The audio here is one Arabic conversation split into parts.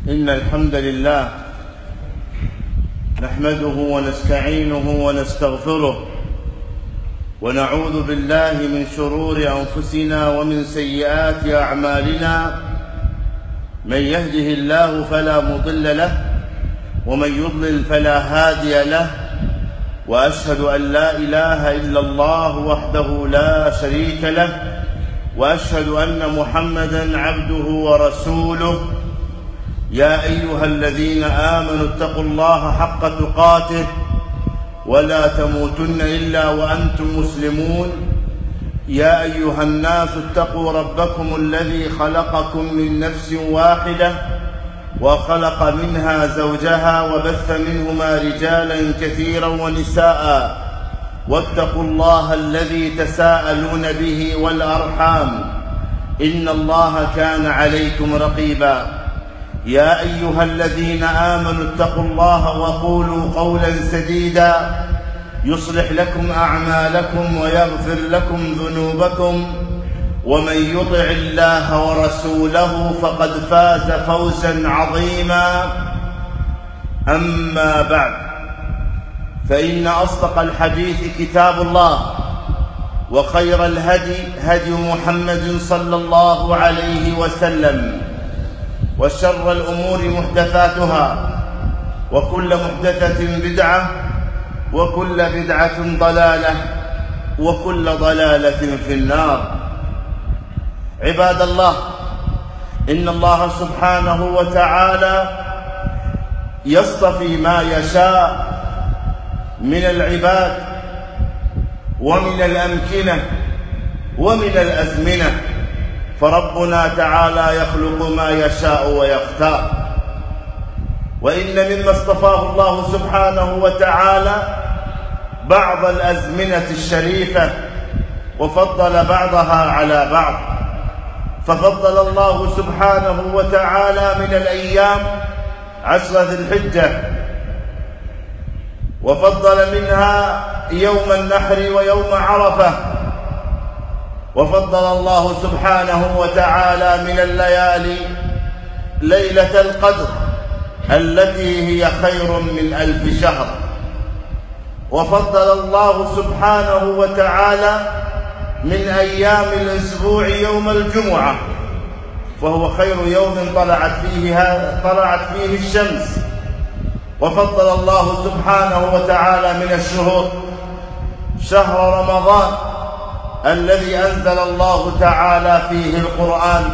إن الحمد لله نحمده ونستعينه ونستغفره ونعوذ بالله من شرور أنفسنا ومن سيئات أعمالنا. من يهده الله فلا مضل له ومن يضلل فلا هادي له، وأشهد أن لا إله إلا الله وحده لا شريك له، وأشهد أن محمدًا عبده ورسوله. يا أيها الذين آمنوا اتقوا الله حق تقاته ولا تموتن إلا وأنتم مسلمون. يا أيها الناس اتقوا ربكم الذي خلقكم من نفس واحدة وخلق منها زوجها وبث منهما رجالا كثيرا ونساء، واتقوا الله الذي تساءلون به والأرحام إن الله كان عليكم رقيبا. يا أيها الذين آمنوا اتقوا الله وقولوا قولا سديدا يصلح لكم أعمالكم ويغفر لكم ذنوبكم، ومن يطع الله ورسوله فقد فاز فوزا عظيما. أما بعد، فإن أصدق الحديث كتاب الله، وخير الهدي هدي محمد صلى الله عليه وسلم، وشر الأمور محدثاتها، وكل محدثة بدعة، وكل بدعة ضلالة، وكل ضلالة في النار. عباد الله، إن الله سبحانه وتعالى يصطفي ما يشاء من العباد ومن الأمكنة ومن الأزمنة، فربنا تعالى يخلق ما يشاء ويختار. وإن مما اصطفاه الله سبحانه وتعالى بعض الأزمنة الشريفة وفضل بعضها على بعض، ففضل الله سبحانه وتعالى من الأيام 10 ذي الحجة، وفضل منها يوم النحر ويوم عرفة، وفضل الله سبحانه وتعالى من الليالي ليلة القدر التي هي خير من 1000 شهر، وفضل الله سبحانه وتعالى من أيام الأسبوع يوم الجمعة، فهو خير يوم طلعت فيه الشمس. وفضل الله سبحانه وتعالى من الشهور شهر رمضان الذي أنزل الله تعالى فيه القرآن.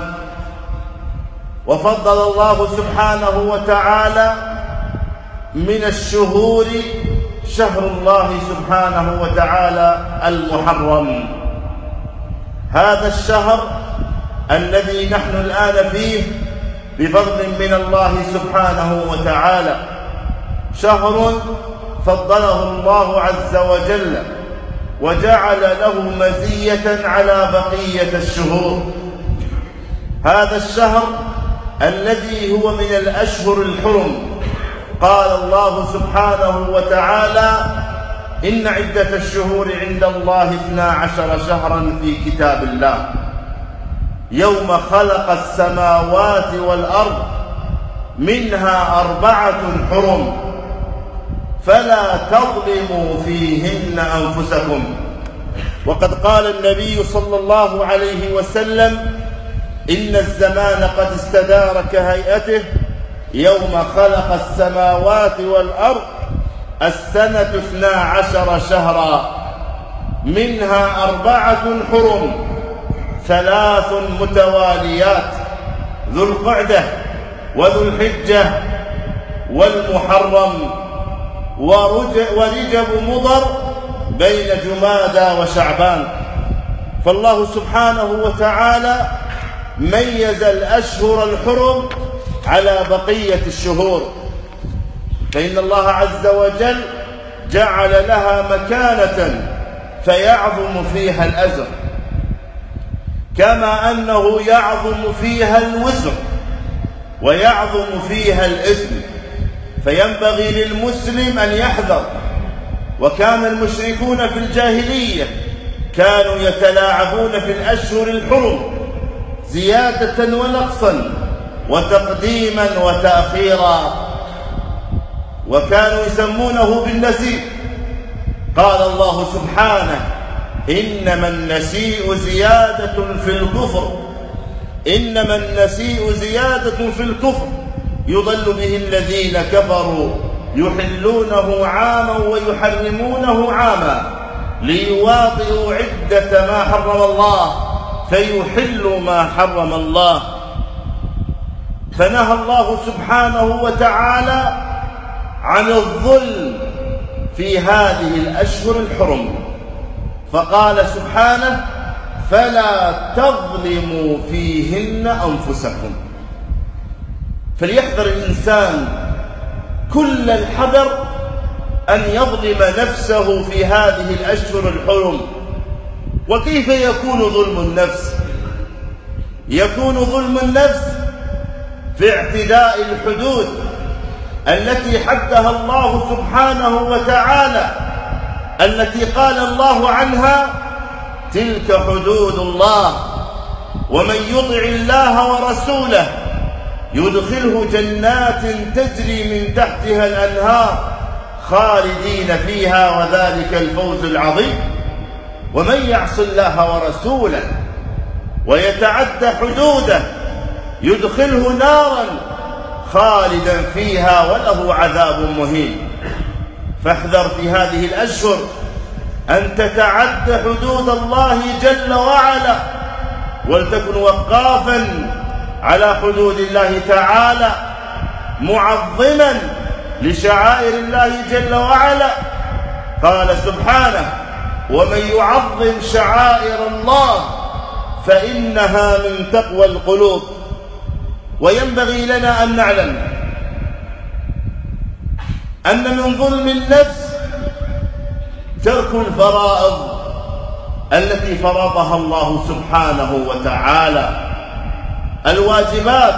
وفضل الله سبحانه وتعالى من الشهور شهر الله سبحانه وتعالى المحرم، هذا الشهر الذي نحن الآن فيه بفضل من الله سبحانه وتعالى، شهر فضله الله عز وجل وجعل له مزية على بقية الشهور. هذا الشهر الذي هو من الأشهر الحرم، قال الله سبحانه وتعالى: إن عدة الشهور عند الله 12 شهرا في كتاب الله يوم خلق السماوات والأرض منها 4 حرم فلا تظلموا فيهن أنفسكم. وقد قال النبي صلى الله عليه وسلم: إن الزمان قد استدار كهيئته يوم خلق السماوات والأرض السنة 12 شهرا منها 4 حرم 3 متواليات: ذو القعدة وذو الحجة والمحرم ورجب مضر بين جمادى وشعبان. فالله سبحانه وتعالى ميز الأشهر الحرم على بقية الشهور، فإن الله عز وجل جعل لها مكانة فيعظم فيها الأجر، كما أنه يعظم فيها الوزر ويعظم فيها الإثم، فينبغي للمسلم أن يحذر. وكان المشركون في الجاهلية كانوا يتلاعبون في الأشهر الحرم زيادة ونقصا، وتقديما وتأخيرا، وكانوا يسمونه بالنسيء. قال الله سبحانه: إنما النسيء زيادة في الكفر، إنما النسيء زيادة في الكفر يضل به الذين كفروا يحلونه عاما ويحرمونه عاما ليواطئوا عدة ما حرم الله فيحلوا ما حرم الله. فنهى الله سبحانه وتعالى عن الظلم في هذه الأشهر الحرم، فقال سبحانه: فلا تظلموا فيهن أنفسكم. فليحذر الإنسان كل الحذر أن يظلم نفسه في هذه الأشهر الحرم. وكيف يكون ظلم النفس؟ يكون ظلم النفس في اعتداء الحدود التي حدها الله سبحانه وتعالى، التي قال الله عنها: تلك حدود الله، ومن يطع الله ورسوله يدخله جنات تجري من تحتها الأنهار خالدين فيها وذلك الفوز العظيم. ومن يعص الله ورسوله ويتعد حدوده يدخله نارا خالدا فيها وله عذاب مهين. فاحذر في هذه الأشهر أن تتعد حدود الله جل وعلا، ولتكن وقافا على حدود الله تعالى معظما لشعائر الله جل وعلا. قال سبحانه: ومن يعظم شعائر الله فإنها من تقوى القلوب. وينبغي لنا أن نعلم أن من ظلم النفس ترك الفرائض التي فرضها الله سبحانه وتعالى، الواجبات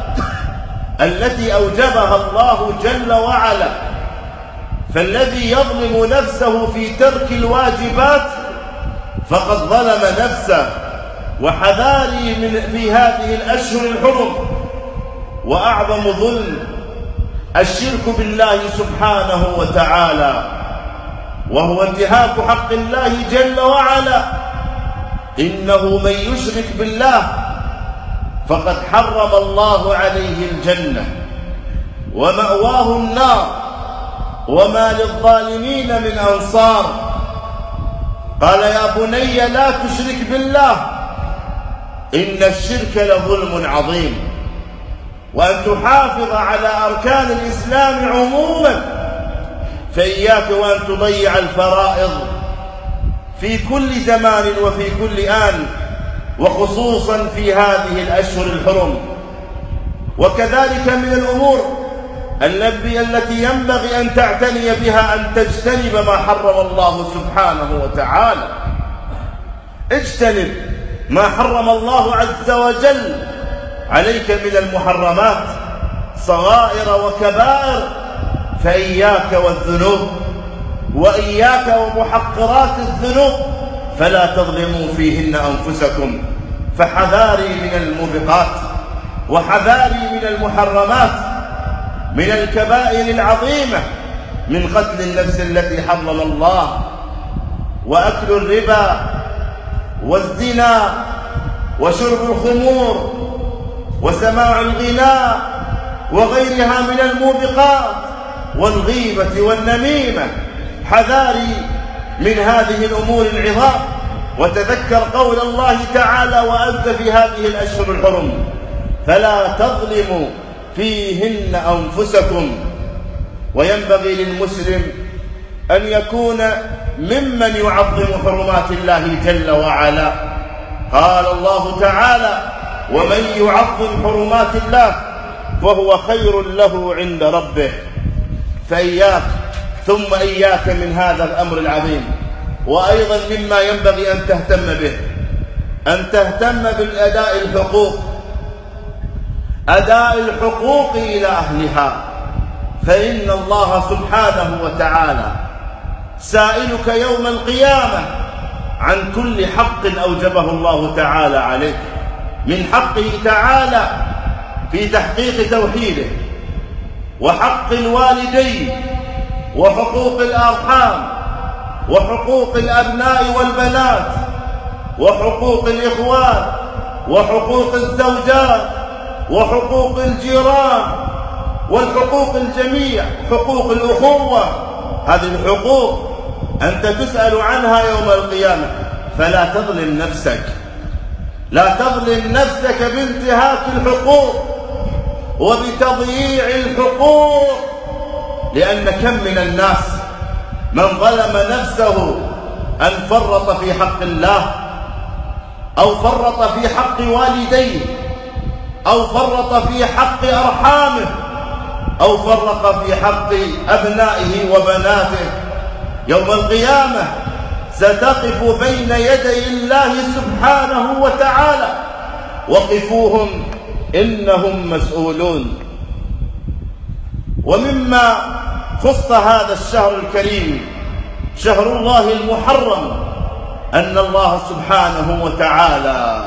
التي أوجبها الله جل وعلا. فالذي يظلم نفسه في ترك الواجبات فقد ظلم نفسه. وحذاري في هذه الأشهر الحرم. وأعظم ظلم الشرك بالله سبحانه وتعالى، وهو انتهاك حق الله جل وعلا. إنه من يشرك بالله فقد حرم الله عليه الجنة ومأواه النار وما للظالمين من أنصار. قال: يا بني لا تشرك بالله إن الشرك لظلم عظيم. وأن تحافظ على أركان الإسلام عموما، فإياك وأن تضيع الفرائض في كل زمان وفي كل آن، وخصوصا في هذه الأشهر الحرم. وكذلك من الأمور التي ينبغي أن تعتني بها أن تجتنب ما حرم الله سبحانه وتعالى. اجتنب ما حرم الله عز وجل عليك من المحرمات صغائر وكبائر، فإياك والذنوب، وإياك ومحقرات الذنوب، فلا تظلموا فيهن أنفسكم. فحذاري من الموبقات وحذاري من المحرمات، من الكبائر العظيمة، من قتل النفس التي حرم الله، وأكل الربا، والزنا، وشرب الخمور، وسماع الغناء، وغيرها من الموبقات، والغيبة والنميمة. حذاري من هذه الأمور العظام. وتذكر قول الله تعالى: وأنت في هذه الأشهر الحرم فلا تظلموا فيهن أنفسكم. وينبغي للمسلم أن يكون ممن يعظم حرمات الله جل وعلا. قال الله تعالى: ومن يعظم حرمات الله فهو خير له عند ربه. فإياك ثم إياك من هذا الأمر العظيم. وأيضا مما ينبغي أن تهتم به أن تهتم بالأداء الحقوق، أداء الحقوق إلى أهلها. فإن الله سبحانه وتعالى سائلك يوم القيامة عن كل حق أوجبه الله تعالى عليك. من حقه تعالى في تحقيق توحيده وحق الوالدين وحقوق الأرحام وحقوق الأبناء والبنات وحقوق الإخوان وحقوق الزوجات وحقوق الجيران والحقوق الجميع، حقوق الأخوة. هذه الحقوق أنت تسأل عنها يوم القيامة، فلا تظلم نفسك، لا تظلم نفسك بانتهاك الحقوق وبتضييع الحقوق، لأن كم من الناس من ظلم نفسه أن فرط في حق الله أو فرط في حق والديه أو فرط في حق أرحامه أو فرط في حق أبنائه وبناته. يوم القيامة ستقف بين يدي الله سبحانه وتعالى، وقفوهم إنهم مسؤولون. ومما خص هذا الشهر الكريم شهر الله المحرم أن الله سبحانه وتعالى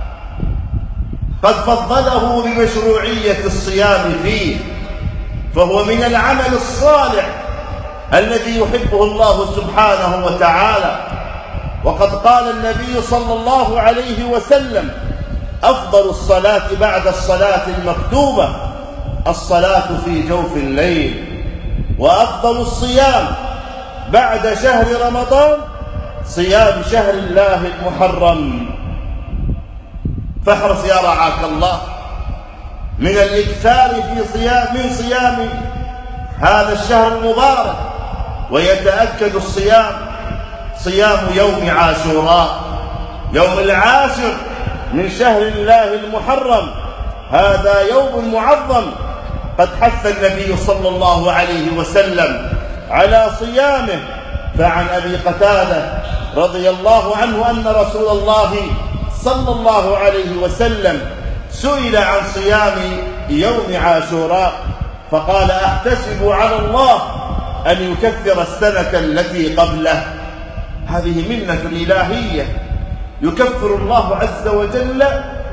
قد فضله بمشروعية الصيام فيه، فهو من العمل الصالح الذي يحبه الله سبحانه وتعالى. وقد قال النبي صلى الله عليه وسلم: أفضل الصلاة بعد الصلاة المكتوبة الصلاة في جوف الليل، وأفضل الصيام بعد شهر رمضان صيام شهر الله المحرم. فاحرص يا رعاك الله من الإكثار من صيام هذا الشهر المبارك، ويتأكد الصيام صيام يوم عاشوراء، يوم العاشر من شهر الله المحرم. هذا يوم معظم قد حث النبي صلى الله عليه وسلم على صيامه. فعن أبي قتادة رضي الله عنه أن رسول الله صلى الله عليه وسلم سئل عن صيام يوم عاشوراء فقال: أحتسب على الله أن يكفر السنة التي قبله. هذه منة إلهية، يكفر الله عز وجل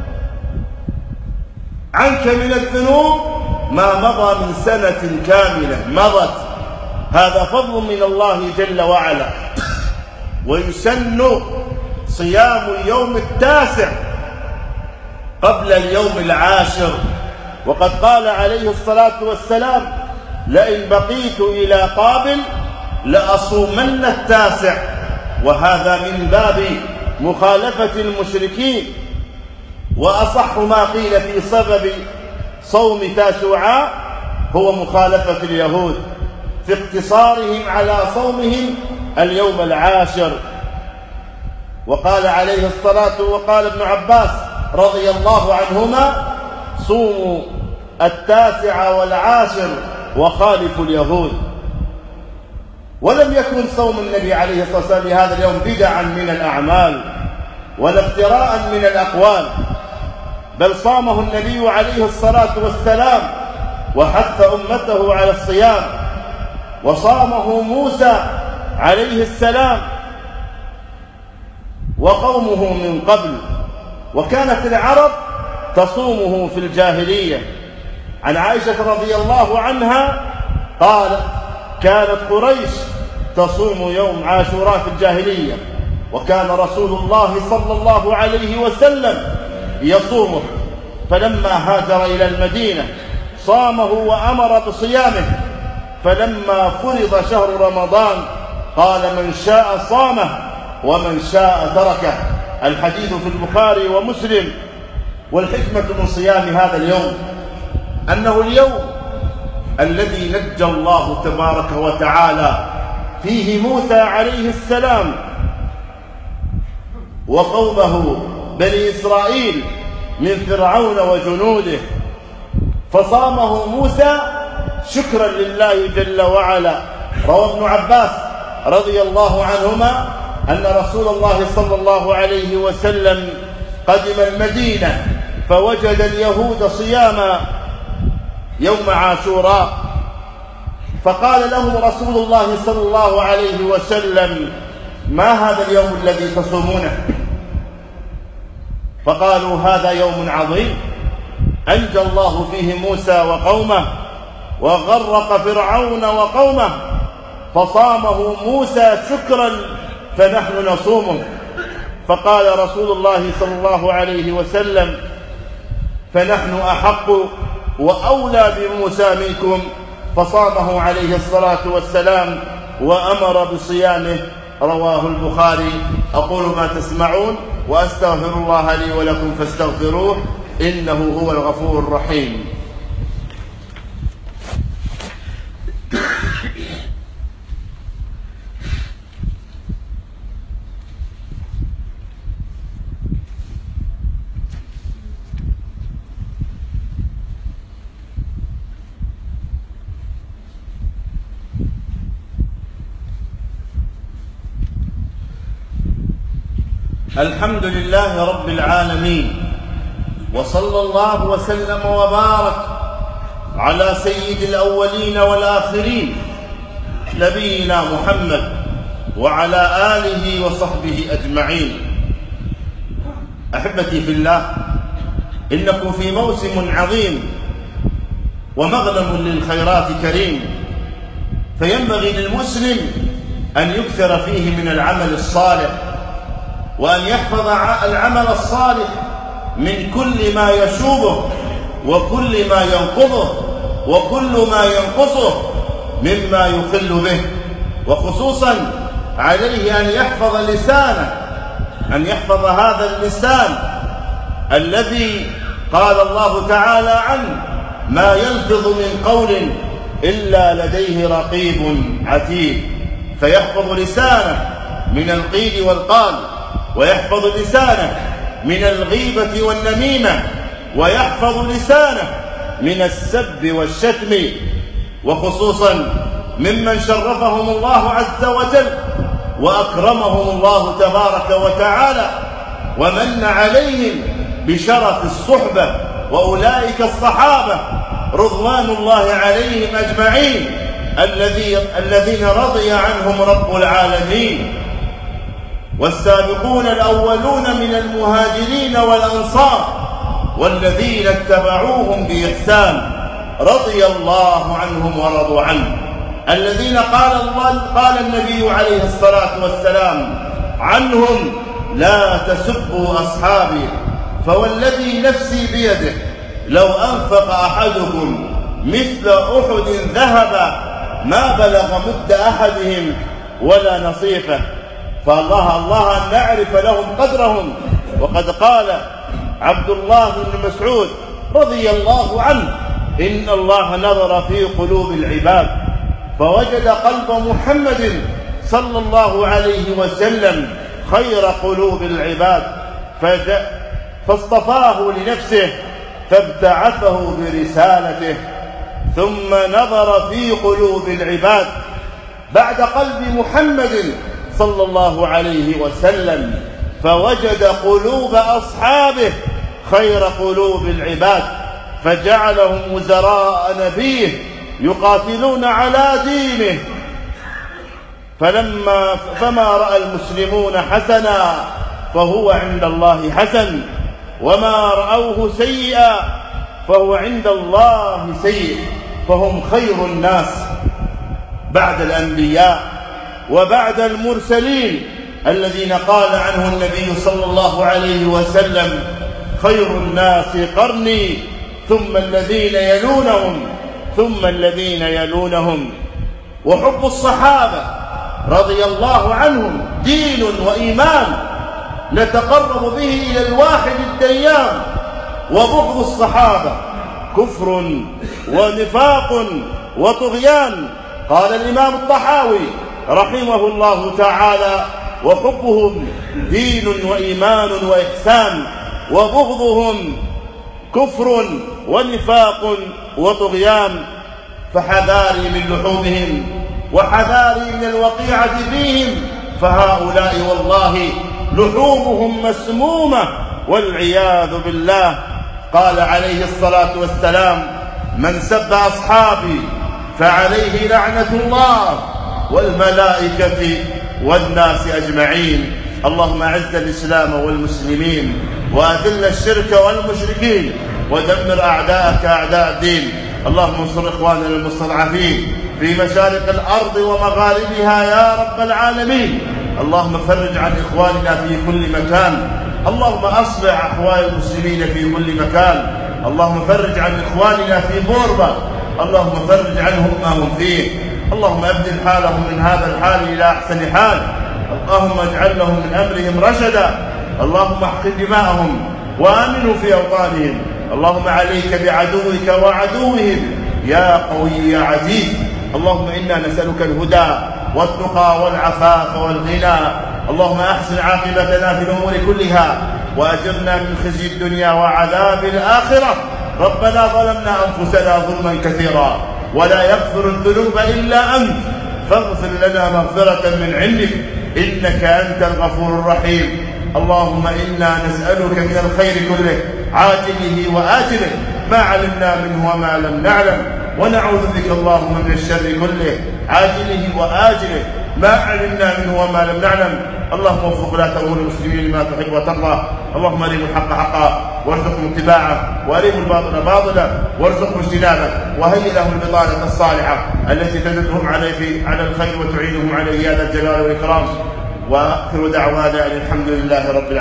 عنك من الذنوب ما مضى من سنة كاملة مضت. هذا فضل من الله جل وعلا. ويسن صيام اليوم التاسع قبل اليوم العاشر، وقد قال عليه الصلاة والسلام: لئن بقيت إلى قابل لأصومن التاسع. وهذا من باب مخالفة المشركين. وأصح ما قيل في سبب صوم تاسوعاء هو مخالفة اليهود في اقتصارهم على صومهم اليوم العاشر. وقال عليه الصلاة وقال ابن عباس رضي الله عنهما: صوموا التاسع والعاشر وخالفوا اليهود. ولم يكن صوم النبي عليه الصلاة والسلام لهذا اليوم بدعا من الأعمال ولا افتراء من الأقوال، بل صامه النبي عليه الصلاة والسلام وحث أمته على الصيام. وصامه موسى عليه السلام وقومه من قبل، وكانت العرب تصومه في الجاهلية. عن عائشة رضي الله عنها قالت: كانت قريش تصوم يوم عاشوراء في الجاهلية، وكان رسول الله صلى الله عليه وسلم يصومه، فلما هاجر إلى المدينة صامه وأمر بصيامه. فلما فرض شهر رمضان قال: من شاء صامه ومن شاء تركه. الحديث في البخاري ومسلم. والحكمة من صيام هذا اليوم أنه اليوم الذي نجى الله تبارك وتعالى فيه موسى عليه السلام وقومه بني إسرائيل من فرعون وجنوده، فصامه موسى شكرا لله جل وعلا. روى ابن عباس رضي الله عنهما أن رسول الله صلى الله عليه وسلم قدم المدينة فوجد اليهود صيام يوم عاشوراء، فقال لهم رسول الله صلى الله عليه وسلم: ما هذا اليوم الذي تصومونه؟ فقالوا: هذا يوم عظيم. أنجى الله فيه موسى وقومه وغرق فرعون وقومه، فصامه موسى شكرا فنحن نصومه. فقال رسول الله صلى الله عليه وسلم: فنحن أحق وأولى بموسى منكم، فصامه عليه الصلاة والسلام وأمر بصيامه. رواه البخاري. أقول ما تسمعون وأستغفر الله لي ولكم فاستغفروه إنه هو الغفور الرحيم. الحمد لله رب العالمين، وصلى الله وسلم وبارك على سيد الأولين والآخرين نبينا محمد وعلى آله وصحبه أجمعين. أحبتي في الله، إنكم في موسم عظيم ومغنم للخيرات كريم، فينبغي للمسلم أن يكثر فيه من العمل الصالح، وأن يحفظ العمل الصالح من كل ما يشوبه وكل ما ينقضه وكل ما ينقصه مما يخل به، وخصوصا عليه أن يحفظ لسانه، أن يحفظ هذا اللسان الذي قال الله تعالى عنه: ما يلفظ من قول إلا لديه رقيب عتيد. فيحفظ لسانه من القيل والقال، ويحفظ لسانه من الغيبة والنميمة، ويحفظ لسانه من السب والشتم، وخصوصا ممن شرفهم الله عز وجل وأكرمهم الله تبارك وتعالى ومن عليهم بشرف الصحبة، وأولئك الصحابة رضوان الله عليهم أجمعين الذين رضي عنهم رب العالمين، والسابقون الأولون من المهاجرين والأنصار والذين اتبعوهم بإحسان رضي الله عنهم ورضوا عنه، الذين قال النبي عليه الصلاة والسلام عنهم: لا تسبوا أصحابي، فوالذي نفسي بيده لو أنفق أحدكم مثل أحد ذهبا ما بلغ مد أحدهم ولا نصيفه. فالله أن نعرف لهم قدرهم. وقد قال عبد الله بن مسعود رضي الله عنه: إن الله نظر في قلوب العباد فوجد قلب محمد صلى الله عليه وسلم خير قلوب العباد فاصطفاه لنفسه فابتعثه برسالته، ثم نظر في قلوب العباد بعد قلب محمد صلى الله عليه وسلم فوجد قلوب أصحابه خير قلوب العباد، فجعلهم وزراء نبيه يقاتلون على دينه. فما رأى المسلمون حسنا فهو عند الله حسن، وما رأوه سيئا فهو عند الله سيء، فهم خير الناس بعد الأنبياء وبعد المرسلين الذين قال عنه النبي صلى الله عليه وسلم: خير الناس قرني ثم الذين يلونهم ثم الذين يلونهم. وحب الصحابة رضي الله عنهم دين وإيمان نتقرب به إلى الواحد الديان، وبغض الصحابة كفر ونفاق وطغيان. قال الإمام الطحاوي رحمه الله تعالى: وحبهم دين وإيمان وإحسان، وبغضهم كفر ونفاق وطغيان. فحذاري من لحومهم وحذاري من الوقيعة فيهم، فهؤلاء والله لحومهم مسمومة والعياذ بالله. قال عليه الصلاة والسلام: من سب أصحابي فعليه لعنة الله والملائكة والناس أجمعين. اللهم أعز الإسلام والمسلمين وأذل الشرك والمشركين، ودمر أعداءك أعداء الدين. اللهم انصر إخواننا المستضعفين في مشارق الأرض ومغاربها يا رب العالمين. اللهم فرج عن إخواننا في كل مكان. اللهم أصلح أحوال المسلمين في كل مكان. اللهم فرج عن إخواننا في بورما. اللهم فرج عنهم ما هم فيه. اللهم أبدل حالهم من هذا الحال إلى أحسن حال. اللهم اجعل لهم من أمرهم رشدا. اللهم احقن دماءهم وآمنوا في أوطانهم. اللهم عليك بعدوك وعدوهم يا قوي يا عزيز. اللهم إنا نسألك الهدى والتقى والعفاف والغنى. اللهم أحسن عاقبتنا في الأمور كلها وأجرنا من خزي الدنيا وعذاب الآخرة. ربنا ظلمنا أنفسنا ظلما كثيرا ولا يغفر الذنوب إلا أنت فاغفر لنا مغفرة من عندك إنك أنت الغفور الرحيم. اللهم إنا نسألك من الخير كله عاجله وآجله ما علمنا منه وما لم نعلم، ونعوذ بك اللهم من الشر كله عاجله وآجله ما علمنا منه وما لم نعلم. اللهم وفق ولاة أمور المسلمين لما تحب وترضى. اللهم أرهم الحق حقا وارزقهم اتباعه، وأرهم الباطل باطلا وارزقهم اجتنابه، وهيئ لهم البطانة الصالحة التي تدلهم على الخير وتعينهم عليه يا ذا الجلال والإكرام. وآخر دعوانا الحمد لله رب العالمين.